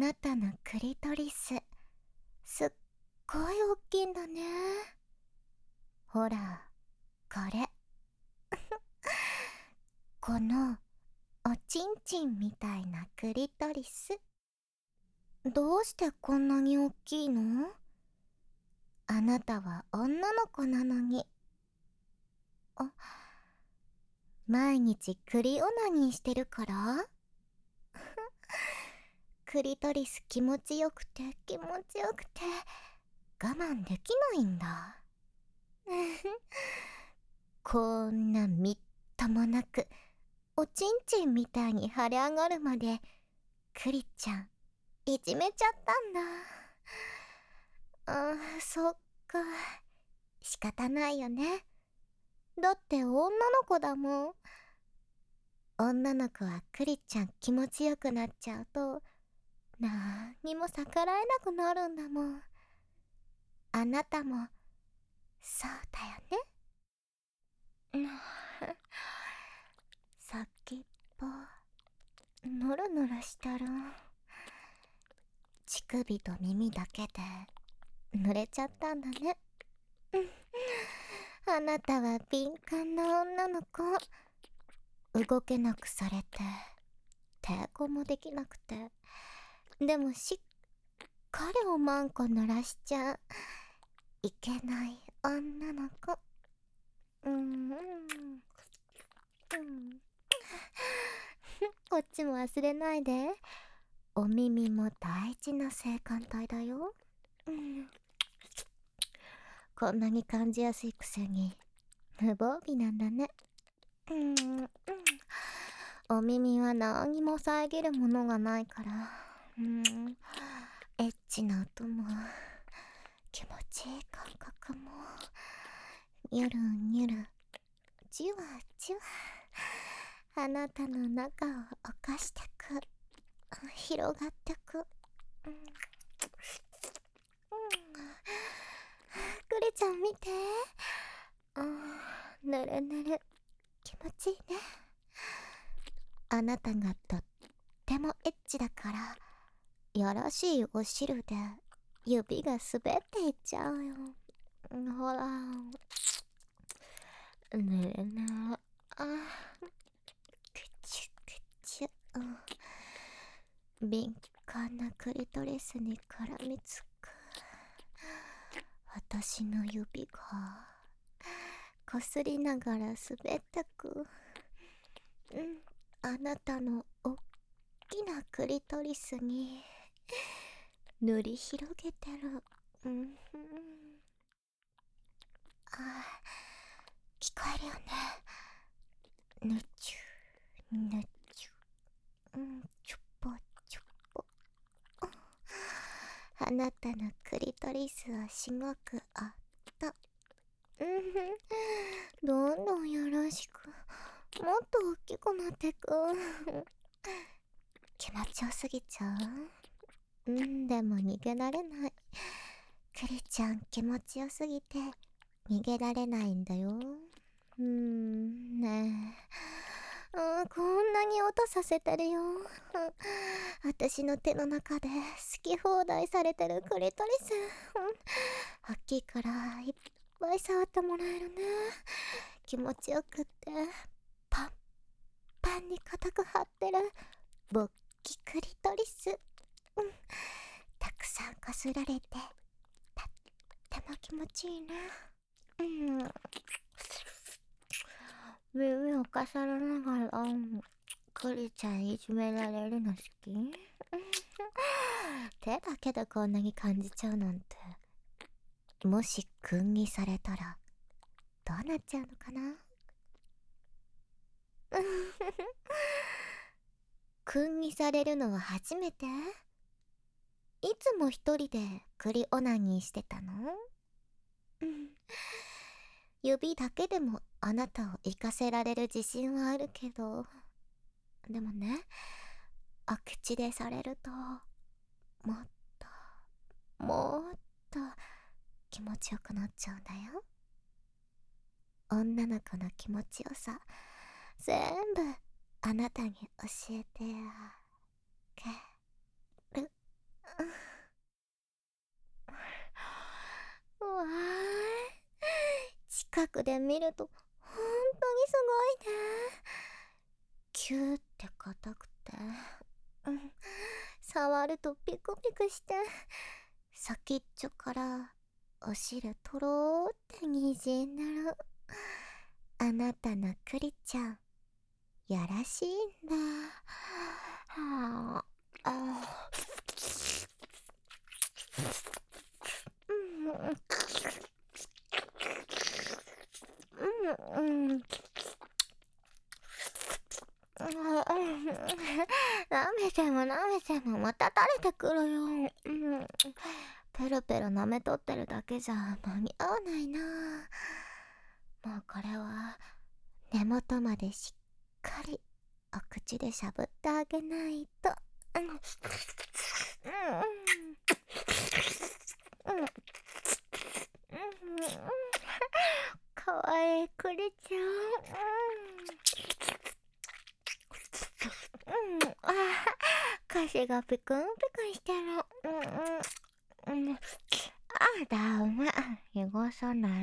なたのクリトリス、すっごい大きいんだね。ほら、これ。この、おちんちんみたいなクリトリス。どうしてこんなに大きいの？あなたは女の子なのに。あ、毎日クリオナニーしてるから？クリトリス気持ちよくて気持ちよくて我慢できないんだ。こんなみっともなくおちんちんみたいに腫れ上がるまでクリちゃんいじめちゃったんだ。そっか、仕方ないよね。だって女の子だもん。女の子はクリちゃん気持ちよくなっちゃうとなーにも逆らえなくなるんだもん。あなたもそうだよね。先っぽノロノロしたら乳首と耳だけで濡れちゃったんだね。あなたは敏感な女の子。動けなくされて抵抗もできなくて、でもしっかりおまんこ濡らしちゃいけない女の子。こっちも忘れないで。お耳も大事な性感帯だよ。こんなに感じやすいくせに無防備なんだね。お耳は何も遮るものがないから、エッチな音も気持ちいい感覚もニュルニュルじわじわあなたの中を犯してく、広がってく。クリちゃん見て。ぬるぬる気持ちいいね。あなたがとってもエッチだからやらしいお汁で指が滑っていっちゃうよ。ほら、ぬるぬる。くちゅくちゅ。敏感なクリトリスに絡みつく私の指がこすりながら滑ってく。あなたのおっきなクリトリスに塗り広げてる。聞こえるよね。ぬちゅぬちゅ、ちょっぽちょっぽ。あなたのクリトリスをしごくあった。どんどんよろしく。もっと大きくなってく。気持ちよすぎちゃう？でも逃げられない。クリちゃん気持ちよすぎて逃げられないんだよ。ねえ。こんなに音させてるよ。私の手の中で好き放題されてるクリトリス。大きいからいっぱい触ってもらえるね。気持ちよくってパンパンに固く張ってるボッキクリトリス。たくさんこすられてとっても気持ちいいね。耳をかさらながらクリちゃんいじめられるの好き？手だけでこんなに感じちゃうなんて、もし君にされたらどうなっちゃうのかな？君にされるのは初めて？いつも一人でクリオナニーしてたの？指だけでもあなたを行かせられる自信はあるけど、でもね、お口でされるともっともっと気持ちよくなっちゃうんだよ。女の子の気持ちよさ全部あなたに教えてあげる。 わー、近くで見るとほんとにすごいね。キューって硬くて、触るとピクピクして、先っちょからお汁とろーってにじんでる。あなたのクリちゃん、やらしいんだ。はあ、舐めても舐めてもまた垂れてくるよ。ペロペロ舐めとってるだけじゃ間に合わないな。もうこれは根元までしっかりお口でしゃぶってあげないと。かわいいクリちゃん。歌詞がピクンピクンしてる。ダメ、汚さない。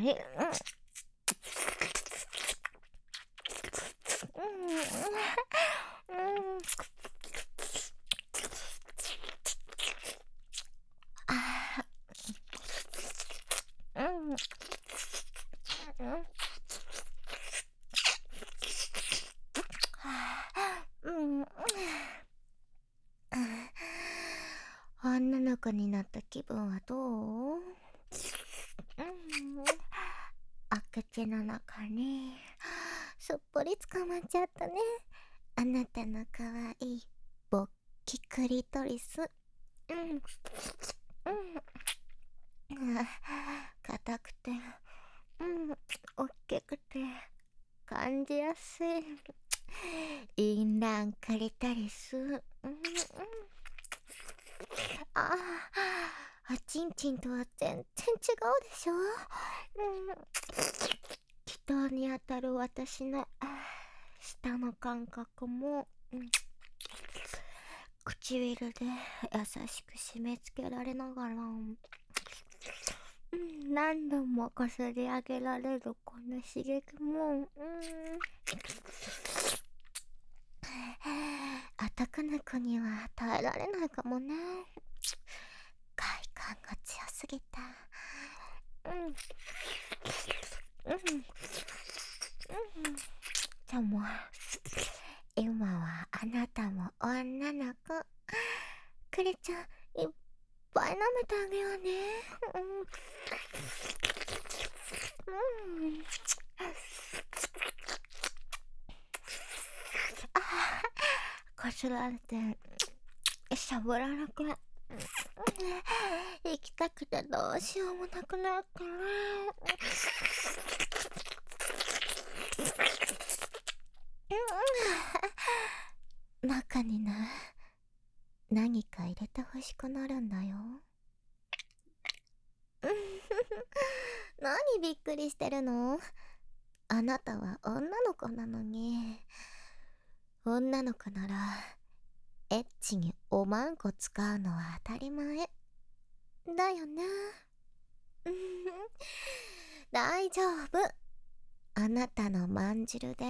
女の子になった気分はどう？お口の中にすっぽり捕まっちゃったね。あなたのかわいい勃起クリトリス。硬くて、おっきくて感じやすいインランクリトリス。おちんちんとは全然違うでしょ。気筒に当たる私の舌の感覚も、唇で優しく締め付けられながら、何度もこすり上げられるこの刺激も、男の子には耐えられないかもね。快感が強すぎた。でも今はあなたも女の子。クリちゃん、いっぱい舐めてあげようね。こすられてしゃぶらなくな行きたくてどうしようもなくなったら、中に何か入れてほしくなるんだよ。何びっくりしてるの？あなたは女の子なのに。女の子ならエッチにおまんこ使うのは当たり前だよね。大丈夫。あなたのまんじるで、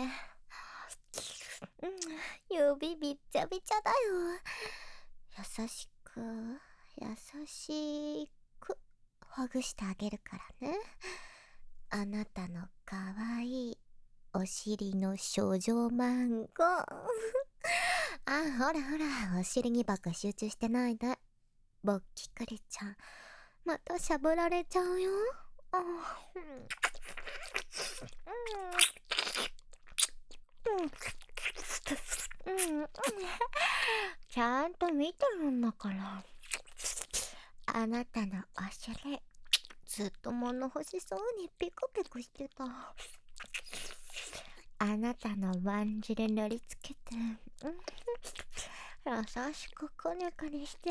指びっちゃびちゃだよ。優しく優しくほぐしてあげるからね。あなたのかわいいお尻の少女マンゴほらほら、お尻にばっか集中してないで。ぼっきくりちゃん、またしゃぶられちゃうよ。ちゃんと見てるんだから。あなたのお尻、ずっと物欲しそうにピクピクしてた。あなたのまんじで塗りつけて、優しくくねくねして、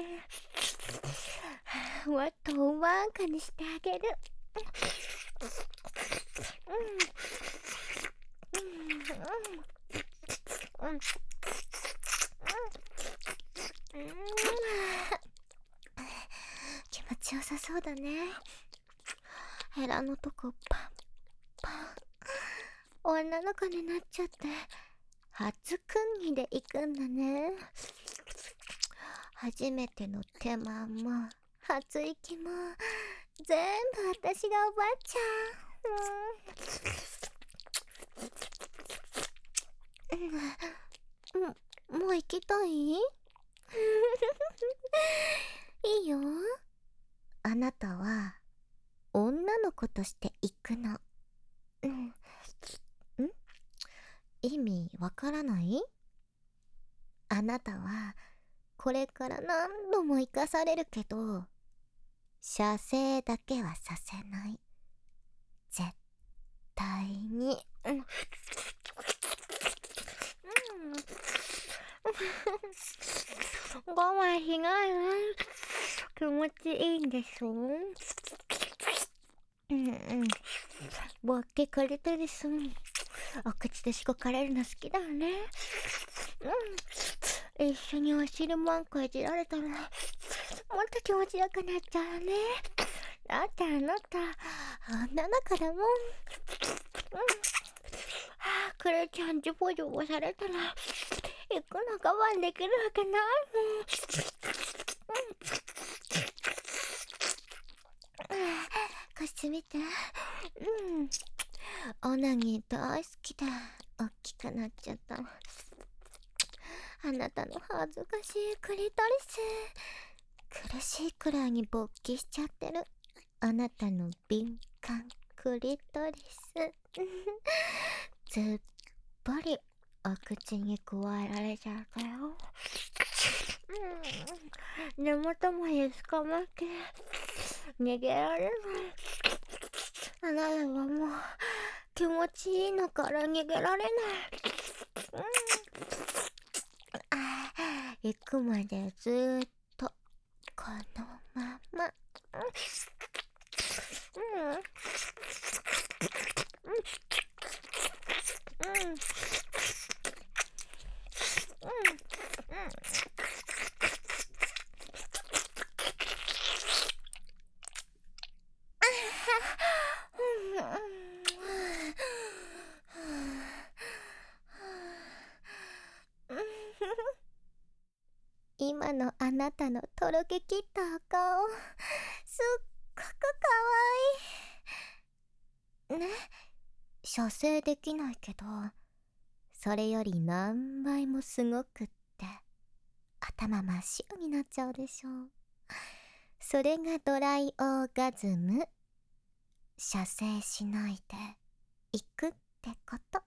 もっとおまんかにしてあげる。気持ちよさそうだね。 ヘラのとこパンパン。女の子になっちゃって初訓議で行くんだね。初めての手間も初息も全部私が奪っちゃう。もう行きたい？いいよ。あなたは女の子として行くの。意味わからない？あなたはこれから何度も生かされるけど、射精だけはさせない。絶対に。我慢しないわ。気持ちいいんでしょ？ボッケクリトリス。お口でしごかれるの好きだよね。一緒にお尻マンコいじられたらもっと気持ちよくなっちゃうね。だってあなた女だからもん。クレちゃんジョボジョボされたら行くの我慢できるわけないもん。こっち見て。オナニー大好きで大きくなっちゃった。あなたの恥ずかしいクリトリス、苦しいくらいに勃起しちゃってるあなたの敏感クリトリスずっぽりお口にくわえられちゃったよ。根元まで捕まって逃げられない。あなたはもう気持ちいいのから逃げられない。行くまでずーっとこのまま。今のあなたのとろけきったお顔、すっごくかわいいね。射精できないけど、それより何倍もすごくって頭真っ白になっちゃうでしょ。それがドライオーガズム。射精しないで行くってこと。